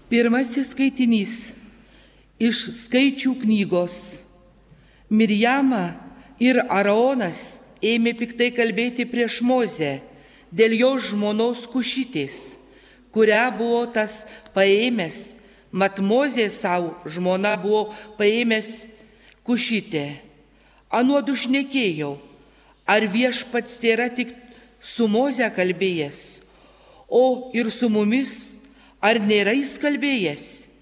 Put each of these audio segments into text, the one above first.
Pirmasis skaitinys iš Skaičių knygos. Mirjama ir Aaronas ėmė piktai kalbėti prieš Mozę dėl jo žmonos Kušitės, kurią buvo tas paėmęs. Mat Mozė savo žmona buvo paėmęs Kušitę. Anuodu šnekėjau, ar viešpats yra tik su Moze kalbėjęs, o ir su mumis, ar nėra jis kalbėjęs?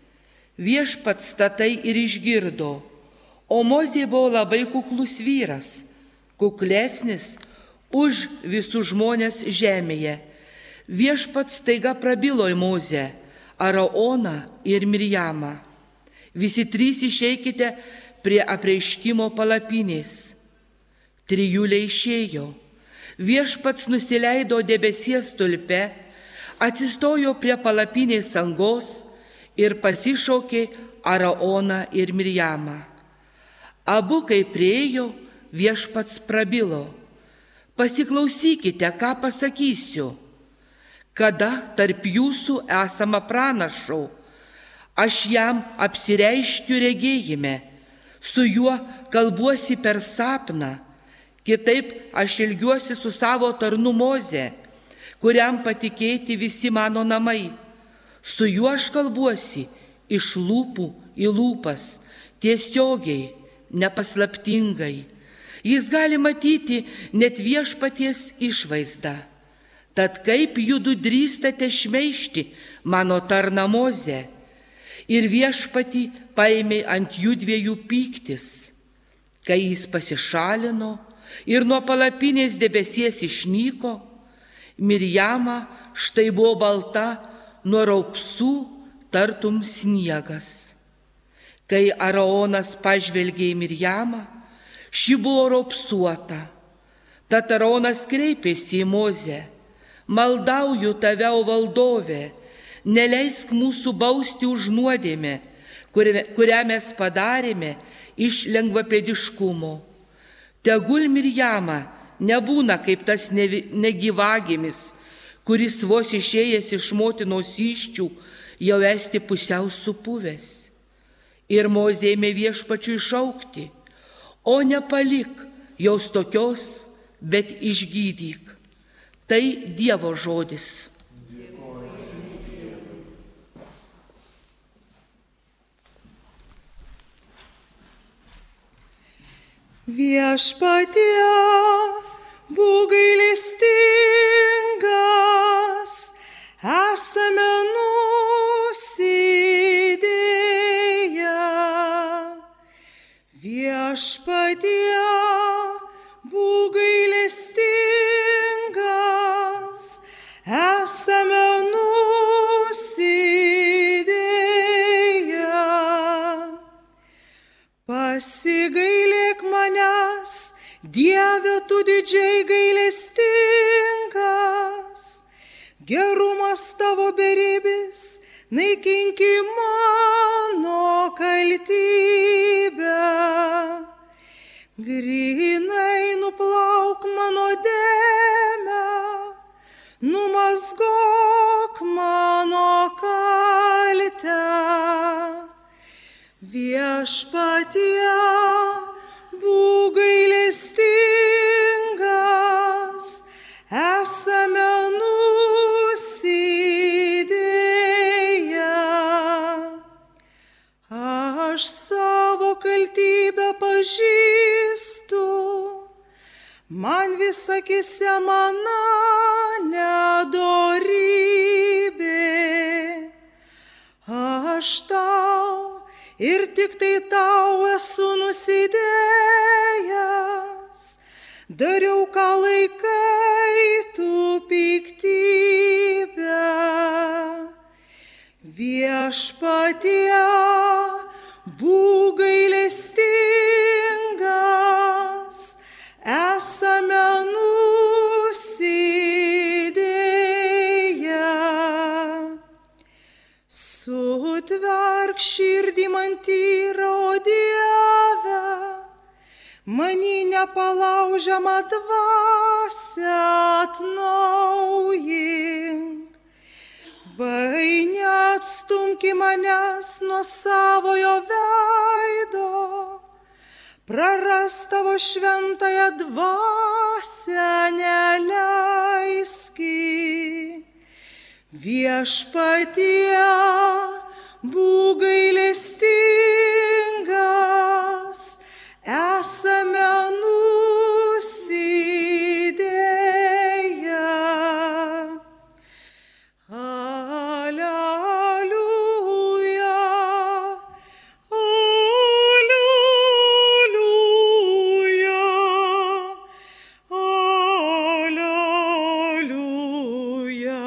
Viešpats tatai ir išgirdo, o Mozė buvo labai kuklus vyras, kuklesnis už visus žmonės žemėje. Viešpats staiga prabilo į Mozę, Aaroną ir Mirjamą. Visi trys išeikite prie apreiškimo palapinės. Trijulė išėjo. Viešpats nusileido debesies stulpe, atsistojo prie palapinės angos ir pasišaukė Aaroną ir Mirjamą. Abu, kai priėjo, viešpats prabilo. Pasiklausykite, ką pasakysiu. Kada tarp jūsų esama pranašo, aš jam apsireiškiu regėjime, su juo kalbuosi per sapną, kitaip aš ilgiuosi su savo tarnu Moze, kuriam patikėti visi mano namai. Su juo aš kalbuosi iš lūpų į lūpas, tiesiogiai, nepaslaptingai. Jis gali matyti net viešpaties išvaizdą. Tad kaip judu drįstate šmeižti mano tarną Mozę? Ir viešpatį paėmė ant judviejų pyktis. Kai jis pasišalino ir nuo palapinės debesies išnyko, Mirjama štai buvo balta nuo raupsų tartum sniegas. Kai Aaronas pažvelgė į Mirjamą, ši buvo raupsuota. Tad Aaronas kreipėsi į Mozę: maldauju tave, o valdove, neleisk mūsų bausti už nuodėmę, kurią mes padarėme iš lengvapėdiškumo. Tegul Mirjama nebūna kaip tas negyvagimis, kuris vos išėjęs iš motinos įsčių jau esti pusiau supuvęs. Ir Mozė ėmė viešpačiui šaukti: o nepalik jos tokios, bet išgydyk. Tai Dievo žodis. Viešpatie, būk gailestingas, esame nusidėję. Viešpatie, būk gailestingas, esame nusidėję. Pasigailėk manęs, Dieve, tu didžiai gailestingas, gerumas tavo beribis, naikinki mano kaltybę. Grynai nuplauk mano dėmę, numazgok mano kaltę. Viešpatie, būk gailestingas, esame nusidėję. Aš savo kaltybę pažįstu, man vis akyse mano nedorybė. Aš tau ir tik tai tau esu nusidėjęs, dariau, ką laikai tu piktybę. Viešpatie, būk gailestingas, esame nusidėję. Sutverk širdį man tyrą, o Dieve, many nepalaužiamą dvasią atnaujink. Vai neatstumk neatstumki manęs nuo savojo veido, prarast tavo šventąją dvasią neleiski. Viešpatie, būk gailestingas, esame nusidėję. Aleliuja, aleliuja, aleliuja.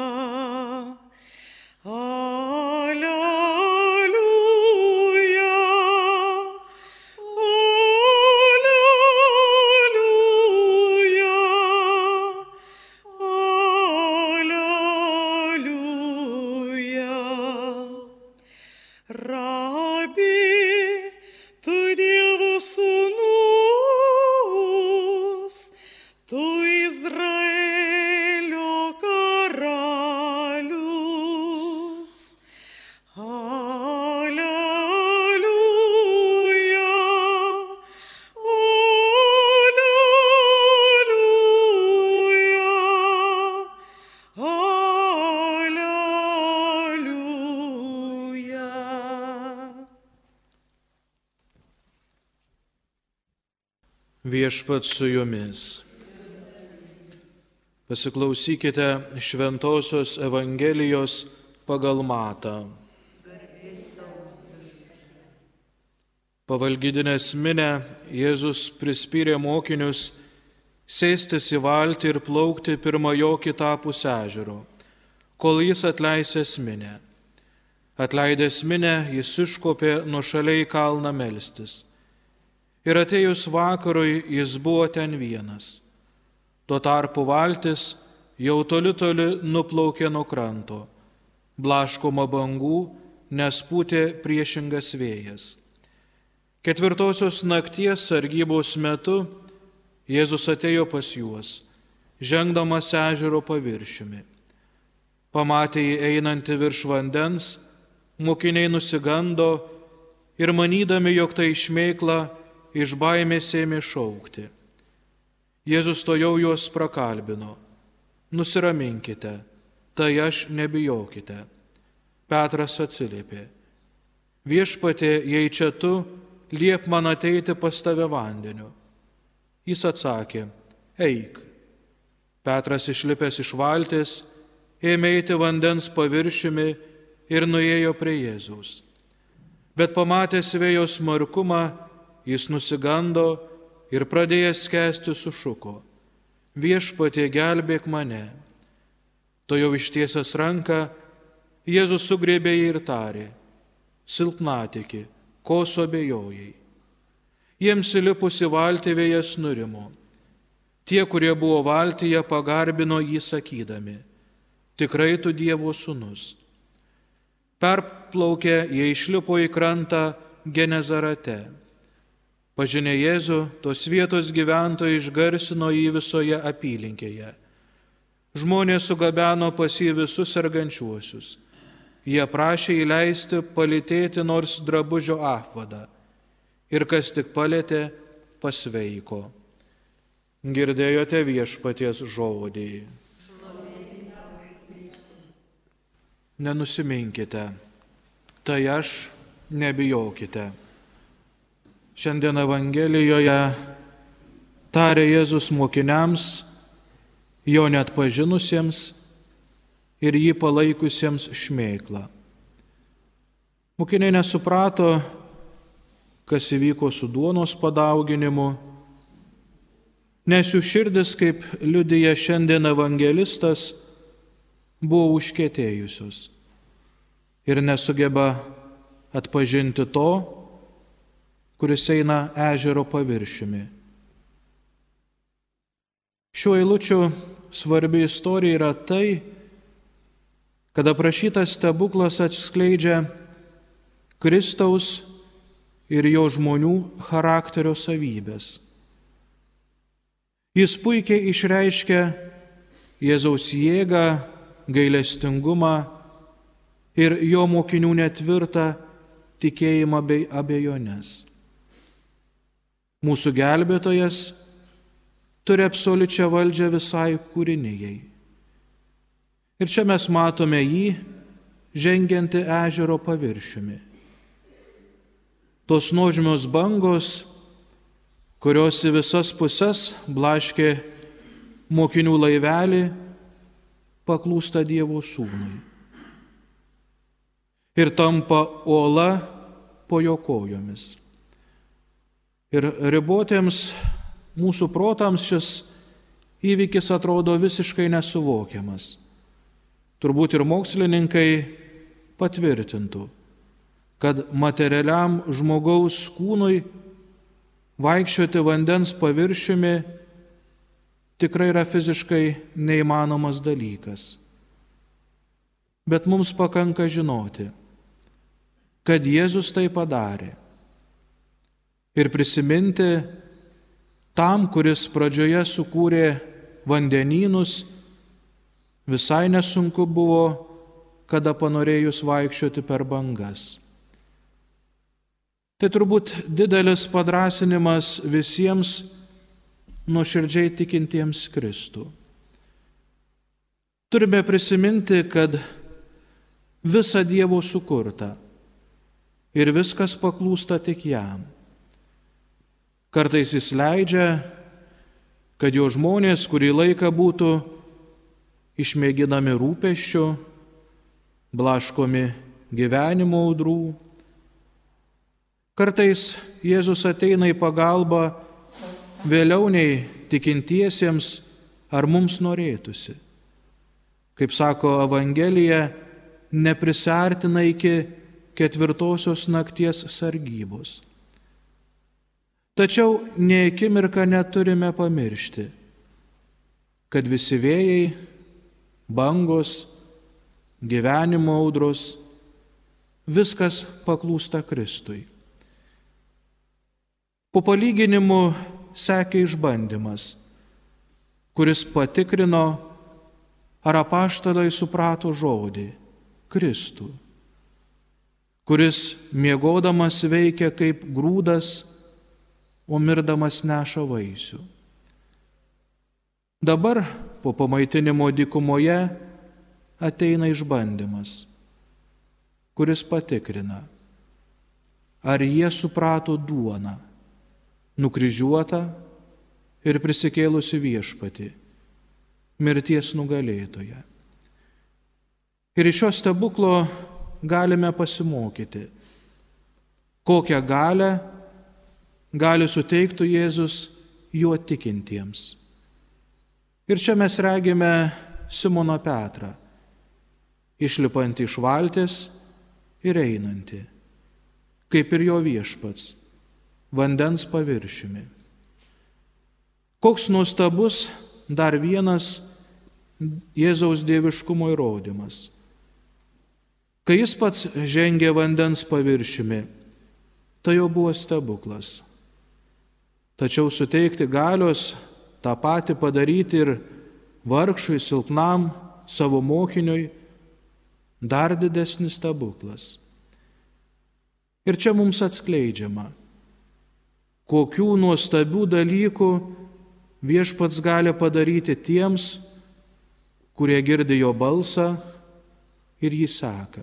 Viešpats su jumis. Pasiklausykite Šventosios Evangelijos pagal Matą. Pavalgydinės minę Jėzus prispyrė mokinius sėstis į valtį ir plaukti pirma jo kitapus ežero, kol jis atleisęs minę. Atleidęs minę, jis iškopė nuošaliai į kalną melstis. Ir atėjus vakarui jis buvo ten vienas. Tuo tarpu valtis jau toli nuplaukė nuo kranto, blaškoma bangų, nes pūtė priešingas vėjas. 4 nakties sargybos metu Jėzus atėjo pas juos, žengdamas ežero paviršiumi. Pamatė jį einantį virš vandens, mokiniai nusigando ir manydami, jog tai šmėkla, iš baimės ėmė šaukti. Jėzus tojau juos prakalbino. Nusiraminkite, tai aš, nebijokite. Petras atsiliepė. Viešpatie, jei čia tu, liep man ateiti pas tave vandeniu. Jis atsakė, eik. Petras išlipęs iš valties, ėmė eiti vandens paviršiumi ir nuėjo prie Jėzaus. Bet pamatęs vėjo smarkumą, jis nusigando ir pradėjęs skęsti sušuko. Viešpatie, gelbėk mane. Tojau ištiesęs ranką, Jėzus sugriebė jį ir tarė, silpnatiki, ko suabejojai. Jiems įlipus į valtį vėjas nurimo. Tie, kurie buvo valtyje, pagarbino jį sakydami, tikrai tu Dievo sūnus. Perplaukę, jie išlipo į krantą Genezarete. Pažinę Jėzų, tos vietos gyventojai išgarsino jį visoje apylinkėje. Žmonės sugabeno pas jį visus sergančiuosius. Jie prašė įleisti palytėti nors drabužio apvadą. Ir kas tik palėtė, pasveiko. Girdėjote Viešpaties žodį. Nenusiminkite, tai aš, nebijokite. Šiandien Evangelijoje tarė Jėzus mokiniams, jo net pažinusiems ir jį palaikusiems šmėklą. Mokiniai nesuprato, kas įvyko su duonos padauginimu, nes jų širdis, kaip liudija šiandien evangelistas, buvo užkietėjusios ir nesugeba atpažinti to, kuris eina ežero paviršiumi. Šiuo eilučiu svarbi istorija yra tai, kad aprašytas stebuklas atskleidžia Kristaus ir jo žmonių charakterio savybės. Jis puikiai išreiškia Jėzaus jėgą, gailestingumą ir jo mokinių netvirtą tikėjimą bei abejonės. Mūsų gelbėtojas turi absoliučią valdžią visai kūrinijai. Ir čia mes matome jį žengiantį ežero paviršiumi. Tos nuožmios bangos, kurios į visas puses blaškė mokinių laivelį, paklūsta Dievo Sūnui ir tampa uola po jo kojomis. Ir ribotiems mūsų protams šis įvykis atrodo visiškai nesuvokiamas. Turbūt ir mokslininkai patvirtintų, kad materialiam žmogaus kūnui vaikščioti vandens paviršiumi tikrai yra fiziškai neįmanomas dalykas. Bet mums pakanka žinoti, kad Jėzus tai padarė. Ir prisiminti tam, kuris pradžioje sukūrė vandenynus, visai nesunku buvo, kada panorėjus vaikščioti per bangas. Tai turbūt didelis padrąsinimas visiems nuoširdžiai tikintiems Kristų. Turime prisiminti, kad visa Dievo sukurta ir viskas paklūsta tik jam. Kartais jis leidžia, kad jo žmonės kurį laiką būtų išmėginami rūpesčių, blaškomi gyvenimo audrų. Kartais Jėzus ateina į pagalbą vėliau nei tikintiesiems ar mums norėtųsi. Kaip sako Evangelija, neprisartina iki 4 nakties sargybos. Tačiau nė akimirką neturime pamiršti, kad visi vėjai, bangos, gyvenimo audros, viskas paklūsta Kristui. Po palyginimų sekė išbandymas, kuris patikrino, ar apaštalai suprato žodį Kristų, kuris miegodamas veikia kaip grūdas, o mirdamas neša vaisių. Dabar po pamaitinimo dykumoje ateina išbandymas, kuris patikrina, ar jie suprato duoną, nukryžiuotą ir prisikėlusi Viešpatį, mirties nugalėtoją. Ir iš šio stebuklo galime pasimokyti, kokią galią gali suteikti Jėzus juo tikintiems. Ir čia mes regime Simoną Petrą, išlipantį iš valties ir einantį, kaip ir jo Viešpats, vandens paviršiumi. Koks nuostabus dar vienas Jėzaus dieviškumo įrodymas. Kai jis pats žengė vandens paviršiumi, tai jau buvo stebuklas. Tačiau suteikti galios tą patį padaryti ir vargšui, silpnam, savo mokiniui, dar didesnis stebuklas. Ir čia mums atskleidžiama, kokių nuostabių dalykų Viešpats gali padaryti tiems, kurie girdi jo balsą ir jį seka.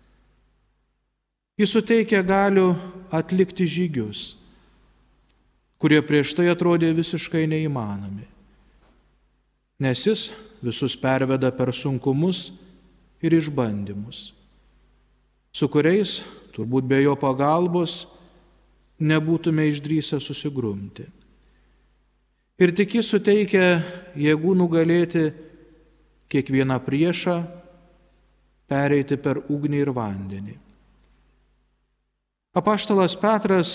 Jis suteikia galių atlikti žygius, kurie prieš tai atrodė visiškai neįmanomi, nes jis visus perveda per sunkumus ir išbandymus, su kuriais, turbūt be jo pagalbos, nebūtume išdrįsę susigrumti. Ir tik jis suteikia jėgų nugalėti kiekvieną priešą, pereiti per ugnį ir vandenį. Apaštalas Petras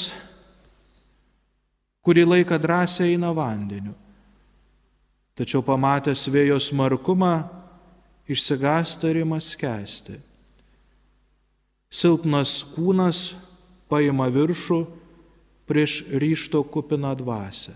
kurį laiką drąsiai eina vandeniu, tačiau pamatęs vėjo smarkumą, išsigąsta ir ima skęsti. Silpnas kūnas paima viršų prieš ryžto kupiną dvasią.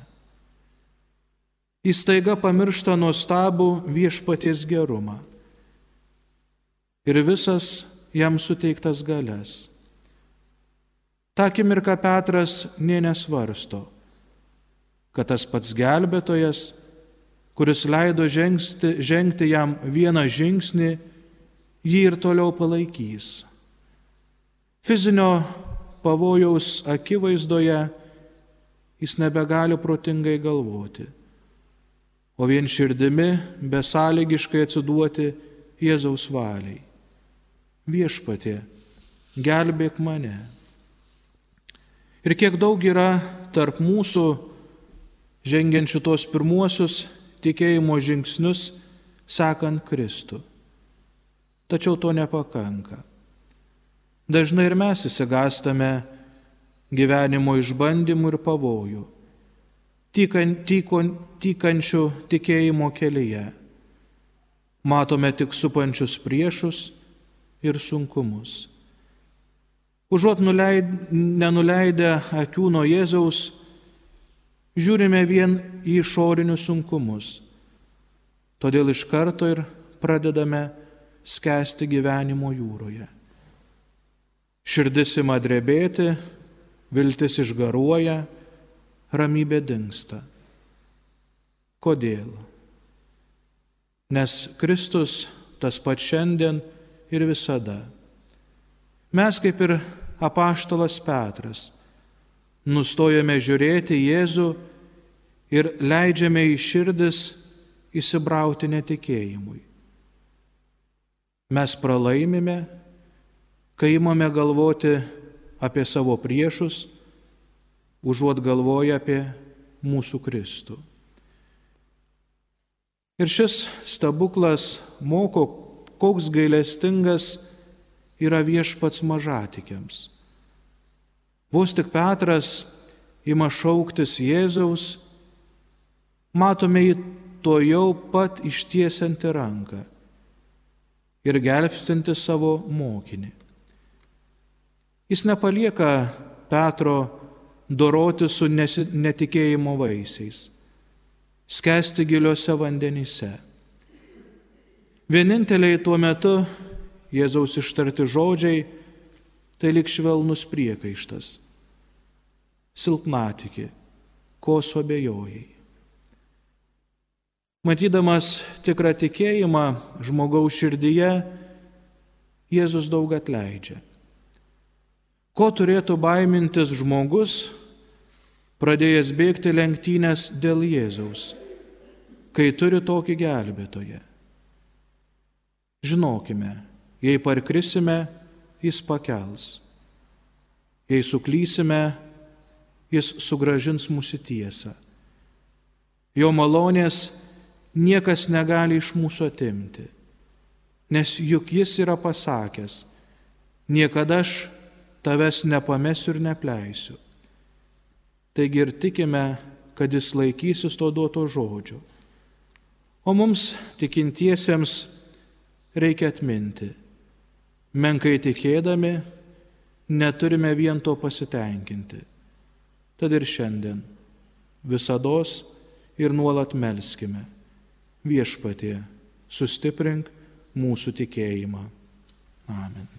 Jis staiga pamiršta nuostabų Viešpaties gerumą ir visas jam suteiktas galias. Ta akimirka Petras nė nesvarsto, kad tas pats gelbėtojas, kuris leido žengti jam vieną žingsnį, jį ir toliau palaikys. Fizinio pavojaus akivaizdoje jis nebegali protingai galvoti, o vien širdimi besąlygiškai atsiduoti Jėzaus valiai. Viešpatie, gelbėk mane. Ir kiek daug yra tarp mūsų žengiančių tos pirmuosius tikėjimo žingsnius sekant Kristų. Tačiau to nepakanka. Dažnai ir mes įsigąstame gyvenimo išbandymų ir pavojų, tykančių tikėjimo kelyje. Matome tik supančius priešus ir sunkumus. Užuot nenuleidę akių nuo Jėzaus, žiūrime vien į išorinius sunkumus. Todėl iš karto ir pradedame skęsti gyvenimo jūroje. Širdis ima drebėti, viltis išgaruoja, ramybė dingsta. Kodėl? Nes Kristus tas pats šiandien ir visada. Mes, kaip ir apaštalas Petras, nustojame žiūrėti Jėzų ir leidžiame į širdis įsibrauti netikėjimui. Mes pralaimime, kai imame galvoti apie savo priešus, užuot galvoję apie mūsų Kristų. Ir šis stebuklas moko, koks gailestingas yra Viešpats mažatikiams. Vos tik Petras ima šauktis Jėzaus, matome jį tuojau pat ištiesianti ranką ir gelbstinti savo mokinį. Jis nepalieka Petro doroti su netikėjimo vaisiais, skęsti giliuose vandenyse. Vieninteliai tuo metu Jėzaus ištarti žodžiai tai lyg švelnus priekaištas. Silpnatiki, ko suabejojai. Matydamas tikrą tikėjimą žmogaus širdyje, Jėzus daug atleidžia. Ko turėtų baimintis žmogus, pradėjęs bėgti lenktynės dėl Jėzaus, kai turi tokį gelbėtoją? Žinokime, jei parkrisime, jis pakels. Jei suklysime, jis sugrąžins mūsų tiesą. Jo malonės niekas negali iš mūsų atimti, nes juk jis yra pasakęs, niekada aš tavęs nepamesiu ir nepleisiu. Taigi ir tikime, kad jis laikysis to duoto žodžio. O mums, tikintiesiems, reikia atminti, menkai tikėdami, neturime vien to pasitenkinti. Tad ir šiandien visados ir nuolat melskime. Viešpatie, sustiprink mūsų tikėjimą. Amen.